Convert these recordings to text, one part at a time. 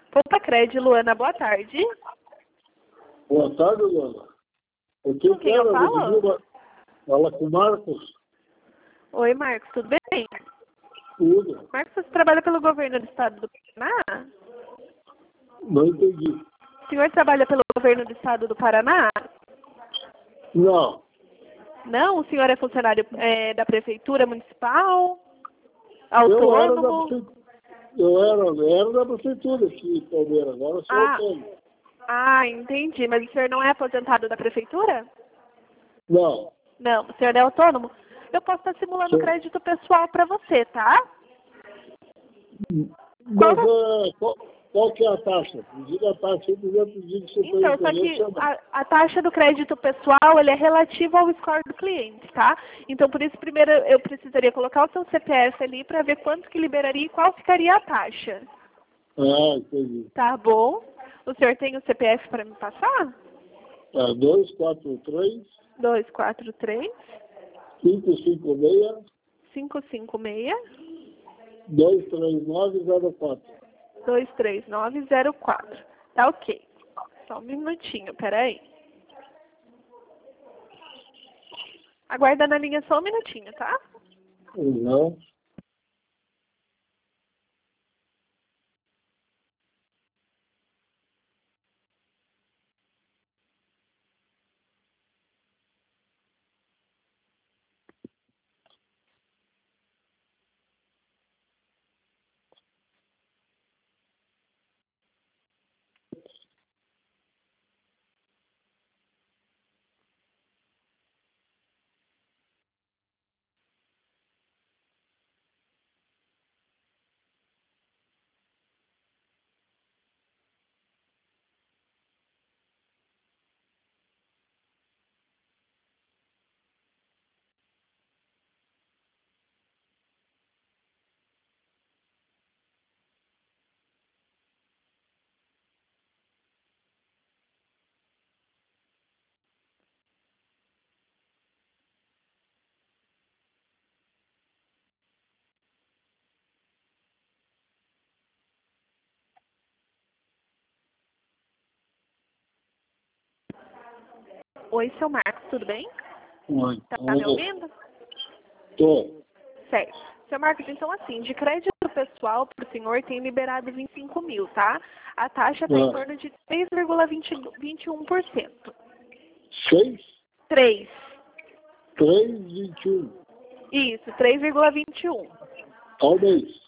Poupa Cred, Luana, boa tarde. Boa tarde, Luana. Com quem eu falo? Fala com o Marcos. Oi, Marcos, tudo bem? Tudo. Marcos, você trabalha pelo governo do estado do Paraná? Não entendi. O senhor trabalha pelo governo do estado do Paraná? Não. Não? O senhor é funcionário da prefeitura municipal? Autônomo? Eu era da prefeitura aqui em Palmeiras, agora eu sou autônomo. Ah, entendi. Mas o senhor não é aposentado da prefeitura? Não. Não, o senhor é autônomo? Eu posso estar simulando crédito pessoal para você, tá? Mas qual que é a taxa? Me diga a taxa, eu digo que você tem Então, só que a taxa do crédito pessoal, ele é relativa ao score do cliente, tá? Então, por isso, primeiro eu precisaria colocar o seu CPF ali para ver quanto que liberaria e qual ficaria a taxa. Ah, entendi. Tá bom? O senhor tem o CPF para me passar? 243 243 556 556 23904. 23904. Tá ok. Só um minutinho, peraí. Aguarda na linha só um minutinho, tá? Não. Oi, seu Marcos, tudo bem? Oi. Tá me ouvindo? Tô. Certo. Seu Marcos, então assim, de crédito pessoal para o senhor tem liberado 25 mil, tá? A taxa está em torno de 3,21%. 6? 3. 3,21. Isso, 3,21. Ao mês.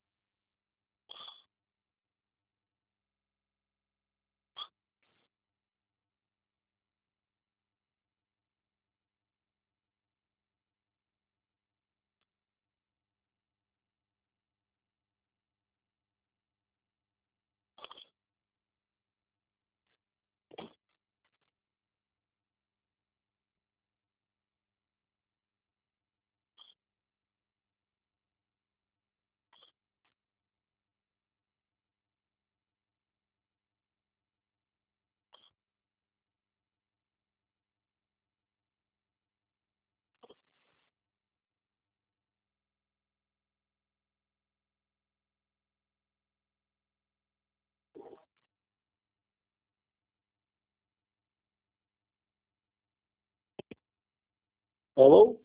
Alô?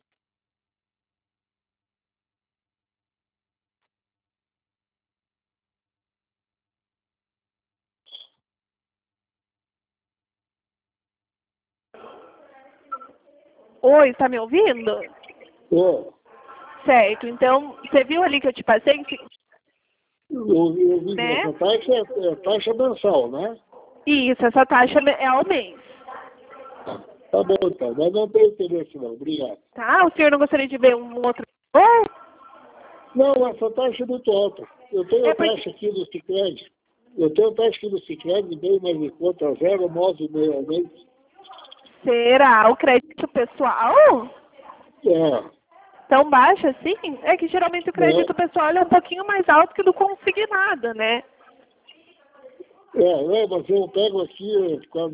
Oi, tá me ouvindo? Tô. Certo, então, você viu ali que eu te passei? Eu vi que Né? essa taxa é taxa mensal, né? Isso, essa taxa é ao mês. Tá bom, então. Mas não tem interesse, não. Obrigado. Tá? O senhor não gostaria de ver um outro valor? Não, essa taxa é muito alta. Eu tenho a taxa aqui do Sicredi. Eu tenho a taxa aqui do Sicredi, bem mais em conta, 0,9,5 ao mês. Será? O crédito pessoal? É. Tão baixo assim? É que geralmente o crédito pessoal é um pouquinho mais alto que do consignado, né? Mas eu pego aqui, por causa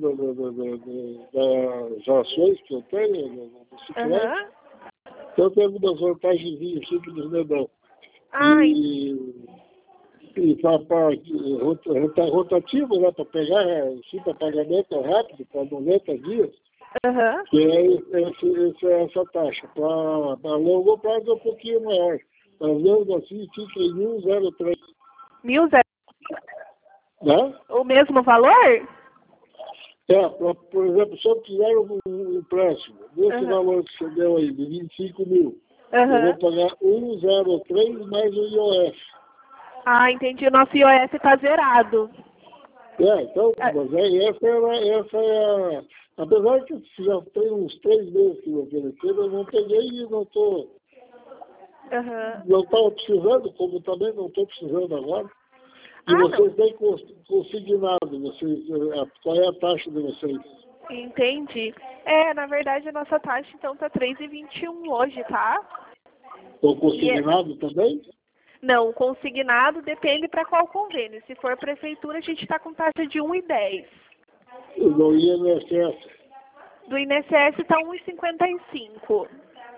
das ações que eu tenho no Sicredi, então eu tenho algumas vantagens aqui que eles me dão. rotativo, né? Para pegar, assim, para pagamento rápido, para 90 dias. Aham. Que é essa taxa. Para longo prazo é um pouquinho maior. Mas mesmo assim fica em 1,03. 1.000? Né? O mesmo valor? Por exemplo, se eu quiser um empréstimo, nesse valor que você deu aí, de 25 mil, eu vou pagar 1,03 mais o IOF. Ah, entendi. O nosso IOF está zerado. Então, mas essa é a... Apesar que já tem uns 3 meses que me ofereceram, eu não peguei e não estou... Não estava precisando, como também não estou precisando agora. E vocês têm consignado, qual é a taxa de vocês? Entendi. Na verdade, a nossa taxa, então, está 3,21 hoje, tá? O consignado também? Não, o consignado depende para qual convênio. Se for prefeitura, a gente está com taxa de 1,10. E do INSS? Do INSS está 1,55.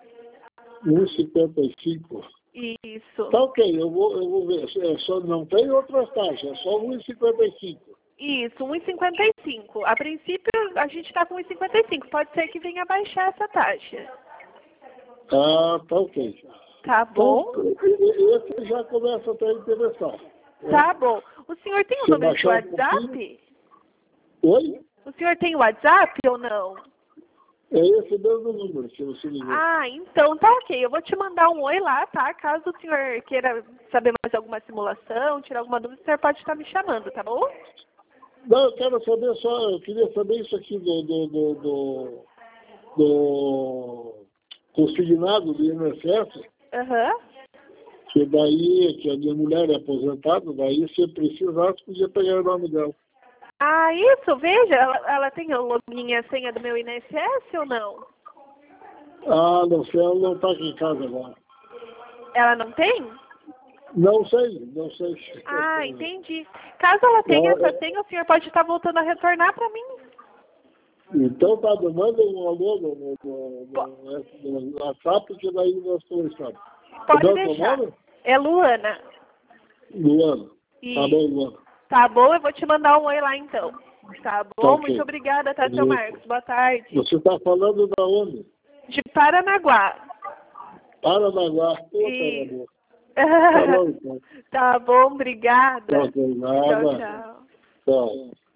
1,55? Isso. Tá ok, eu vou ver. Só não tem outras taxas, é só 1,55. Isso, 1,55. A princípio, a gente está com 1,55. Pode ser que venha baixar essa taxa. Ah, tá ok. Tá bom? Então, esse já começa até a interessar. Tá bom. O senhor tem o número de WhatsApp? Oi? O senhor tem o WhatsApp ou não? É esse mesmo número, se você ligar. Ah, então tá ok. Eu vou te mandar um oi lá, tá? Caso o senhor queira saber mais alguma simulação, tirar alguma dúvida, o senhor pode estar me chamando, tá bom? Não, eu quero saber só, eu queria saber isso aqui do consignado do INSS. Que daí, que a minha mulher é aposentada, daí se eu precisasse, podia pegar o nome dela. Ah, isso, veja, ela tem o login e a senha do meu INSS ou não? Ah, não sei, ela não está aqui em casa agora. Ela não tem? Não sei. Ah, entendi. Caso ela tenha essa senha, o senhor pode estar voltando a retornar para mim. Então tá, manda um alô no WhatsApp, que daí nós conversamos. Pode deixar. É Luana. Luana. Tá bom, Luana. Tá bom, eu vou te mandar um oi lá então. Tá bom? Tá, okay. Muito obrigada, tá, seu Marcos? Boa tarde. Você está falando da onde? De Paranaguá. Paranaguá. Tá bom, então. Tá bom, obrigada. Tá, nada. Tchau. Tchau.